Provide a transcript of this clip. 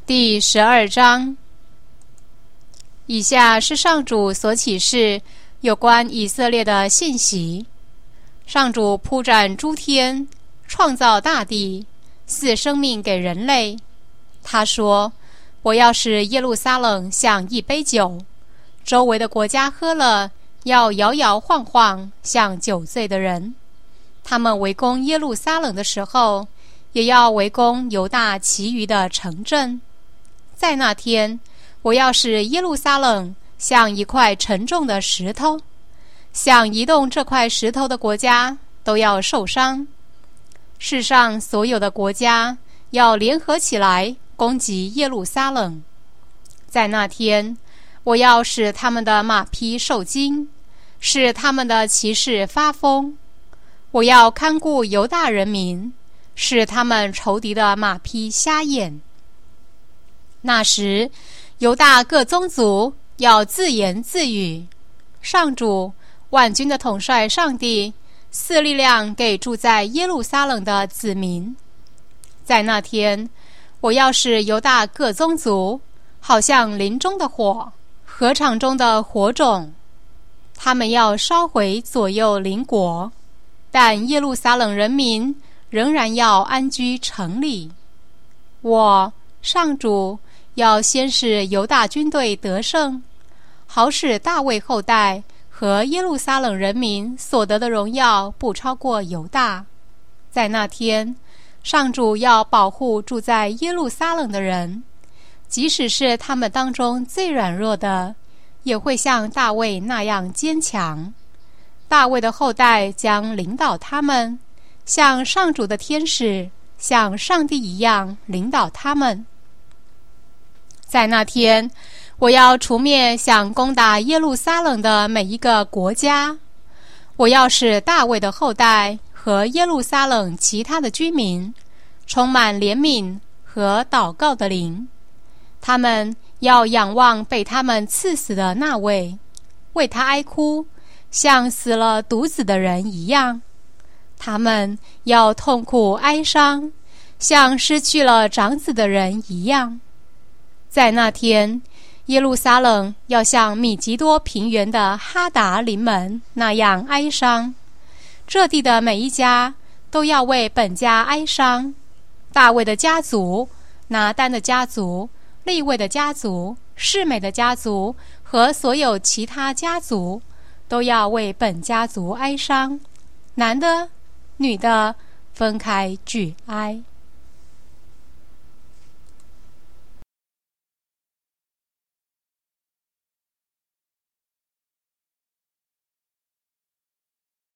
第12章。以下是上主所启示有关以色列的信息。上主铺展诸天，创造大地，赐生命给人类。他说，我要使耶路撒冷像一杯酒，周围的国家喝了，要摇摇晃晃，像酒醉的人。他们围攻耶路撒冷的时候，也要围攻犹大其余的城镇。在那天，我要使耶路撒冷像一块沉重的石头，想移动这块石头的国家都要受伤。世上所有的国家要联合起来攻击耶路撒冷。在那天，我要使他们的马匹受惊，使他们的骑士发疯。我要看顾犹大人民，使他们仇敌的马匹瞎眼。那时，犹大各宗族要自言自语，上主万军的统帅上帝赐力量给住在耶路撒冷的子民。在那天，我要使犹大各宗族好像林中的火，禾场中的火种，他们要烧毁左右邻国，但耶路撒冷人民仍然要安居城里。我上主要先使犹大军队得胜，好使大卫后代和耶路撒冷人民所得的荣耀不超过犹大。在那天，上主要保护住在耶路撒冷的人，即使是他们当中最软弱的，也会像大卫那样坚强。大卫的后代将领导他们，像上主的天使，像上帝一样领导他们。在那天，我要除灭想攻打耶路撒冷的每一个国家。我要使大卫的后代和耶路撒冷其他的居民充满怜悯和祷告的灵。他们要仰望被他们刺死的那位，为他哀哭，像死了独子的人一样。他们要痛苦哀伤，像失去了长子的人一样。在那天，耶路撒冷要像米吉多平原的哈达临门那样哀伤。这地的每一家都要为本家哀伤。大卫的家族、拿单的家族、利未的家族、示每的家族和所有其他家族都要为本家族哀伤，男的、女的分开举哀。